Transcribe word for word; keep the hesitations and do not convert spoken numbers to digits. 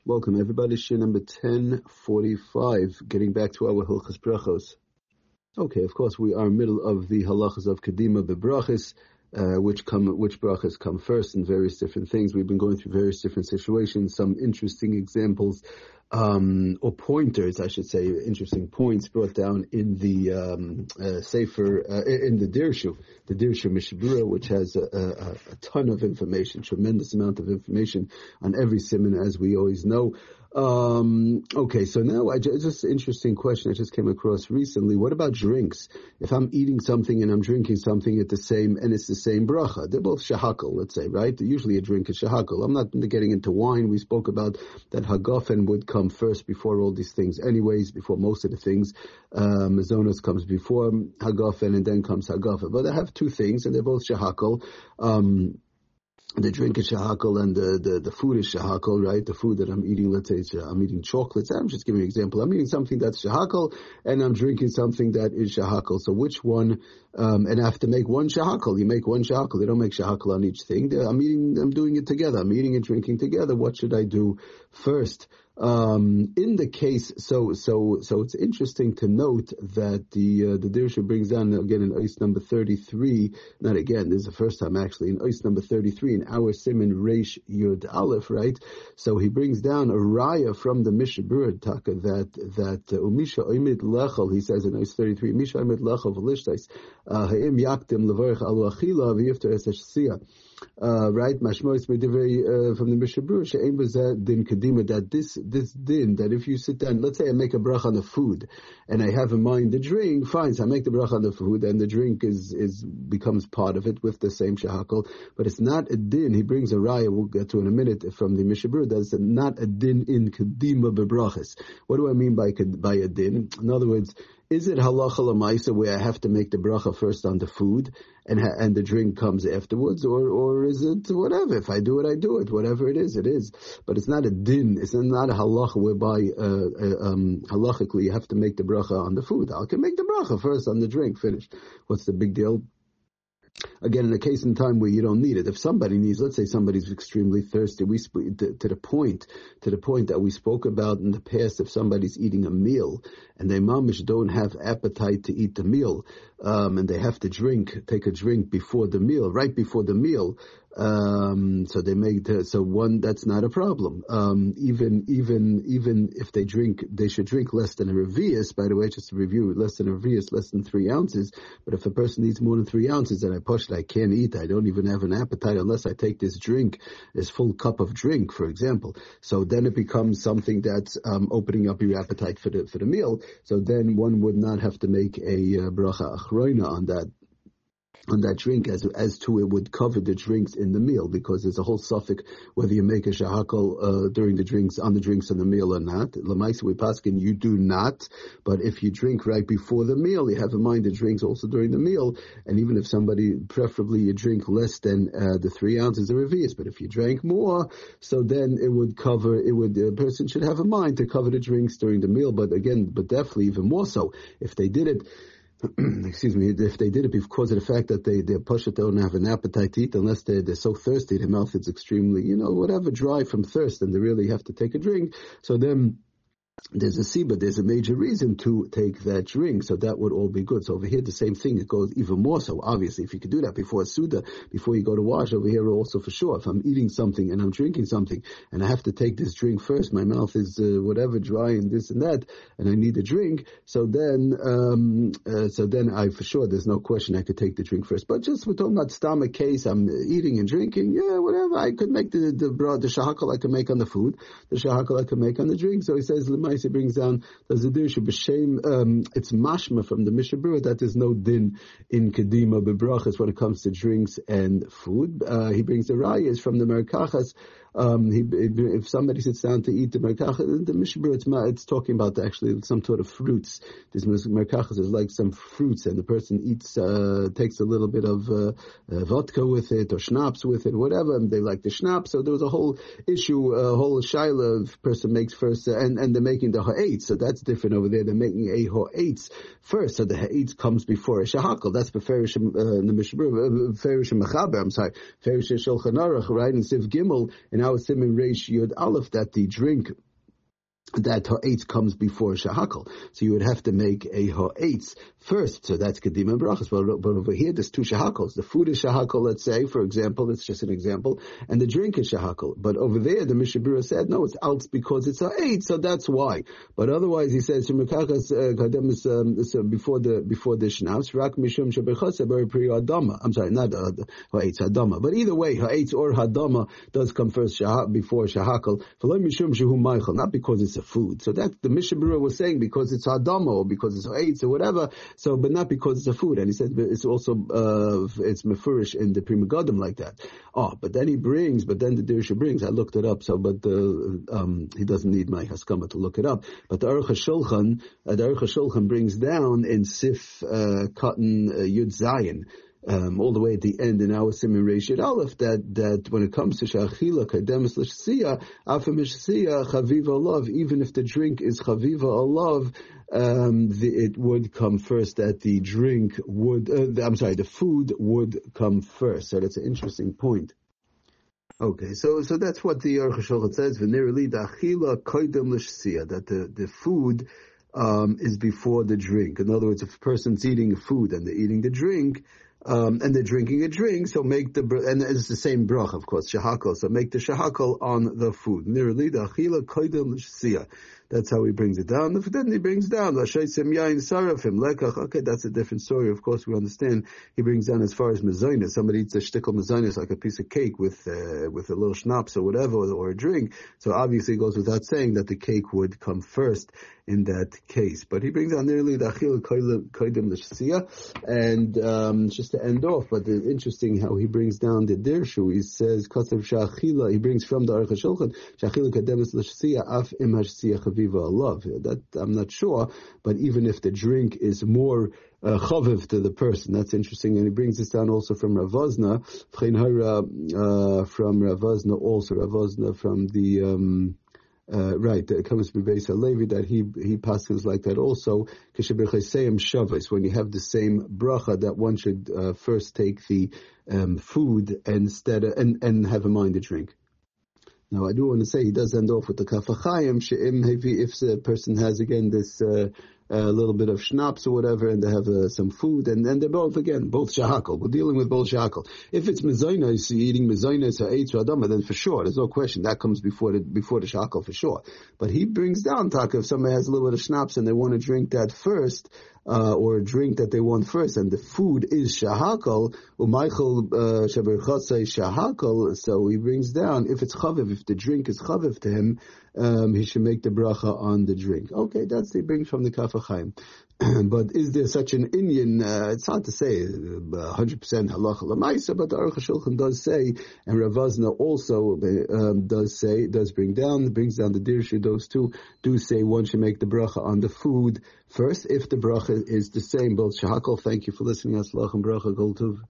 Welcome everybody, Shir number ten forty-five, getting back to our Hilchas Brachos. Okay, of course we are middle of the halachas of Kedima bebrachis, uh, which come, which brachas come first in various different things. We've been going through various different situations, some interesting examples, um, or pointers, I should say, interesting points brought down in the um, uh, Sefer, uh, in the Dirshu, the Dirshu Mishbura, which has a, a, a ton of information, tremendous amount of information on every siman, as we always know. Um, okay, so now I just, just an interesting question I just came across recently. What about drinks? If I'm eating something and I'm drinking something at the same, and it's the same bracha, they're both shahakal, let's say, right? Usually a drink is shahakal. I'm not getting into wine. We spoke about that hagafen would come first before all these things anyways, before most of the things. Uh, Mazonos comes before hagafen and then comes hagafen. But I have two things and they're both shahakal. Um, The drink is shahakal and the, the, the food is shahakal, right? The food that I'm eating, let's say I'm eating chocolates. I'm just giving you an example. I'm eating something that's shahakal and I'm drinking something that is shahakal. So which one, um, and I have to make one shahakal. You make one shahakal. They don't make shahakal on each thing. I'm eating, I'm doing it together. I'm eating and drinking together. What should I do first? Um, in the case, so, so, so it's interesting to note that the, uh, the Dirshu brings down again in Ois number thirty-three, not again, this is the first time actually, in Ois number thirty-three, in our Siman Reish Yud Aleph, right? So he brings down a raya from the Mishabur Taka that, that, Umisha Oimid Lechel, he says in Ois thirty-three, Misha Oimid Lechel V'lishtais, Ha'im Yaktim Levarech Alu Achila V'yifter Es Hashsiyah. Uh, right, Mashmois Medivrei, uh, from the Mishabur, She'em Bezeh Din Kedima, that this, this din, that if you sit down, let's say I make a bracha on the food, and I have in mind the drink, fine, so I make the bracha on the food, and the drink is, is, becomes part of it with the same shahakal, but it's not a din. He brings a raya, we'll get to in a minute, from the Mishabur, that's not a din in Kedima bebrachas. What do I mean by, by a din? In other words, is it halacha l'maisa where I have to make the bracha first on the food and ha- and the drink comes afterwards, or or is it whatever? If I do it, I do it. Whatever it is, it is. But it's not a din. It's not a halacha whereby uh, uh, um, halachically you have to make the bracha on the food. I can make the bracha first on the drink. Finished. What's the big deal? Again, in a case in time where you don't need it, if somebody needs, let's say somebody's extremely thirsty, we sp- to, to the point, to the point that we spoke about in the past, if somebody's eating a meal and they mamish don't have appetite to eat the meal, um, and they have to drink, take a drink before the meal, right before the meal, um, so they make the, so one, that's not a problem. Um, even, even, even if they drink, they should drink less than a revius, by the way, just to review, less than a revius, less than three ounces. But if a person eats more than three ounces, then I push it, I can't eat, I don't even have an appetite unless I take this drink, this full cup of drink, for example. So then it becomes something that's, um, opening up your appetite for the, for the meal. So then one would not have to make a uh, bracha achroina on that, on that drink, as as to it would cover the drinks in the meal, because there's a whole suffix whether you make a shahakal uh, during the drinks, on the drinks in the meal or not. L'maisa we paskin, you do not, but if you drink right before the meal, you have in mind the drinks also during the meal, and even if somebody, preferably you drink less than uh, the three ounces of revius, but if you drank more, so then it would cover, it would, the person should have in mind to cover the drinks during the meal, but again, but definitely even more so, if they did it, excuse me, if they did it because of the fact that they, they're pushed, they don't have an appetite to eat unless they're, they're so thirsty, their mouth is extremely, you know, whatever, dry from thirst, and they really have to take a drink. So then there's a siba, there's a major reason to take that drink, so that would all be good. So over here, the same thing, it goes even more so. Obviously, if you could do that before a Suda, before you go to wash, over here also for sure. If I'm eating something and I'm drinking something, and I have to take this drink first, my mouth is uh, whatever, dry and this and that, and I need a drink, so then, um, uh, so then I, for sure, there's no question I could take the drink first. But just, we're talking about stomach case, I'm eating and drinking, yeah, whatever, I could make the, the, the, the shahakal I could make on the food, the shahakal I could make on the drink. So he says, he brings down the Dirshu b'shem. Um, it's mashma from the Mishabur that there's no din in kedima bebrachas when it comes to drinks and food. Uh, he brings the rayas from the Merkachas. Um, he, if somebody sits down to eat the merkachas, the Mishabur, it's, it's talking about actually some sort of fruits. This merkachas is like some fruits, and the person eats, uh, takes a little bit of uh, uh, vodka with it or schnapps with it, whatever. And they like the schnapps, so there was a whole issue, a whole shaila. Person makes first, uh, and and they're making the ha'etz, so that's different over there. They're making a ha'etz first, so the ha'etz comes before a shahakal. That's beferish uh, in the Mishabur, beferish mechaber. I'm sorry, beferish shulchan aruch, right? And Siv Gimel, and our Siman Reish Yud Aleph that the drink that ha'etz comes before shahakal. So you would have to make a ha'etz first. So that's kedima brachas. But, but over here, there's two shahakals. The food is shahakal, let's say, for example, it's just an example, and the drink is shahakal. But over there, the Mishnah Berurah said, no, it's out because it's ha'etz, so that's why. But otherwise, he says, uh, before the, before the shnafs, rak mishum sheberchasa ber pri hadama. I'm sorry, not uh, ha'etz, hadama. But either way, ha'etz or hadama does come first shah, before shahakal. V'lo mishum shehu meichel, not because it's a food. So that the Mishnah Berurah was saying because it's hadama or because it's ha'etz or whatever. So, but not because it's a food. And he said it's also uh, it's mefurish in the Pri Megadim like that. Oh, but then he brings, but then the Dirsha brings. I looked it up. So, but the um, he doesn't need my haskama to look it up. But the Aruch HaShulchan, uh, the Aruch HaShulchan brings down in Sif uh, Cotton uh, Yud Zayin. Um, all the way at the end in our Siman Reish Yud Aleph, that, that when it comes to Shachila, Kademis L'Shasiya, Afim L'Shasiya, Chaviva Alav, even if the drink is Chaviva Alav, um, the, it would come first, that the drink would, uh, the, I'm sorry, the food would come first. So that's an interesting point. Okay, so, so that's what the Aruch HaShulchan says, V'nerili Da'achila Koidem L'Shasiya, that the, the food, um, is before the drink. In other words, if a person's eating food and they're eating the drink, Um, and they're drinking a drink, so make the, and it's the same brach, of course, shahakal, so make the shahakal on the food. That's how he brings it down. Then he brings down, okay, that's a different story. Of course, we understand he brings down as far as mezainis. Somebody eats a shtickle mezainis, like a piece of cake with, uh, with a little schnapps or whatever, or, or a drink. So obviously it goes without saying that the cake would come first in that case. But he brings down nearly the achil koidem l'shasiya, and um, just to end off, but it's interesting how he brings down the dirshu. He says, Kasav shachila, he brings from the Aruch HaShulchan, shachila kademis l'shasiya, af im hashasiya chaviva alav. That, I'm not sure, but even if the drink is more uh, chaviv to the person, that's interesting. And he brings this down also from Rav Wosner, uh, from Rav Wosner also, Rav Wosner from the, um, Uh, right, it comes from Beis HaLevi that he he passes like that also. When you have the same bracha that one should uh, first take the um, food instead of, and and have a mind to drink. Now I do want to say he does end off with the Kaf HaChaim she'im hevi, if the person has again this uh, a little bit of schnapps or whatever, and they have uh, some food, and, and they're both, again, both shahakal. We're dealing with both shahakal. If it's mezainos, eating mezainos or eitz or adama, then for sure, there's no question, that comes before the, before the shahakal for sure. But he brings down, taka, if somebody has a little bit of schnapps and they want to drink that first, uh, or a drink that they want first, and the food is shahakal, umaychel shaberchatzai shahakal, so he brings down, if it's chaviv, if the drink is chaviv to him, um, he should make the bracha on the drink. Okay, that's he brings from the Kaf HaChaim. But is there such an Indian? Uh, it's hard to say uh, one hundred percent halacha l'maisa, but the Aruch HaShulchan does say, and Rav Wosner also um, does say, does bring down, brings down the dirshu. Those two do say one should make the bracha on the food first, if the bracha is the same. Both shahakal. Thank you for listening. Aslach and bracha. Kol tov.